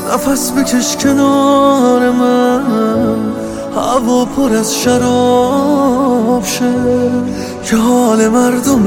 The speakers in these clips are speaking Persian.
نفس بکش کنار من، هوا پر از شراب شه، که حال مردم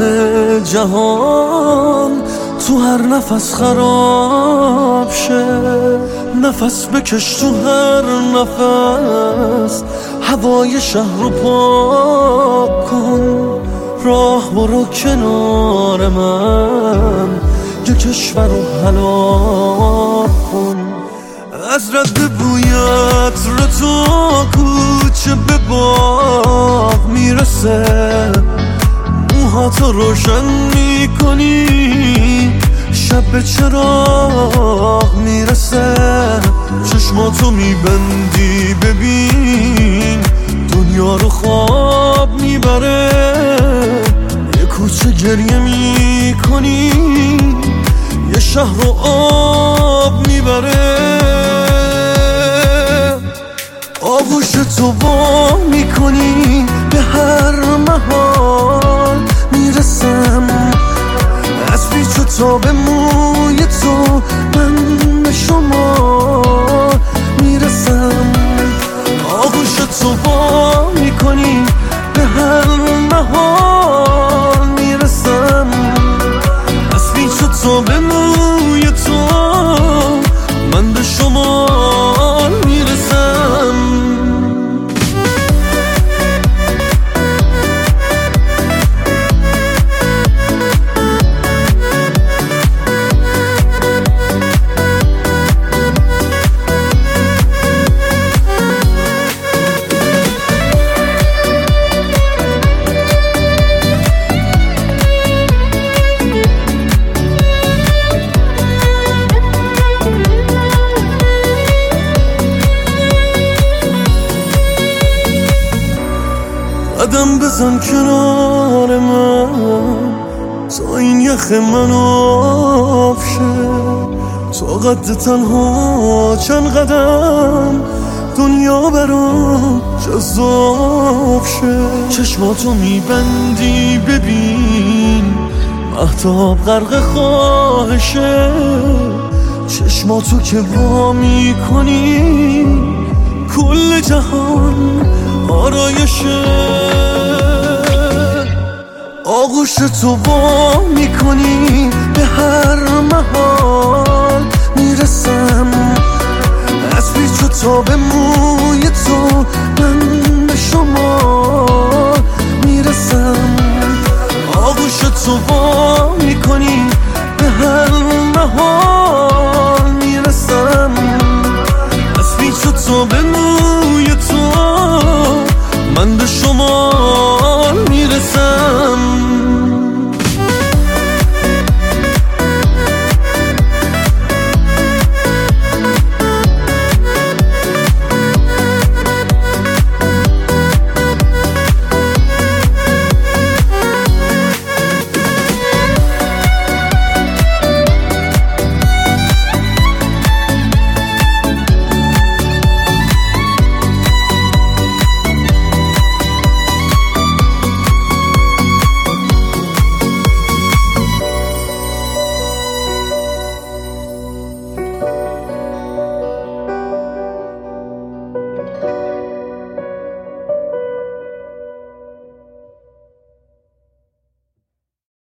جهان تو هر نفس خراب شه. نفس بکش تو هر نفس، هوای شهر رو پاک کن. راه برو کنار من، یه کشور رو هلاک کن. از رد بویت رو تو کوچه به باغ میرسه، موهاتو روشن میکنی، شب به چراغ میرسه. چشماتو میبندی ببین، دنیا رو خواب میبره. یه کوچه گریه میکنی، یه شهر رو آب میبره. آغوش تو وا میکنی، به هر محال میرسم. از پیچ و تاب موی تو من به شما میرسم. آغوش تو وا میکنی، به هر محال میرسم. از پیچ و تاب موی تو من به شما میرسم. قدم بزن کنار من، تا این یخ من آب شه. تا قد تنها چند قدم، دنیا برام جذاب شه. چشماتو میبندی ببین، مهتاب غرق خواهشه. چشماتو که وا میکنی، کل جهان آرایشه. آغوش تو وا میکنی، به هر محال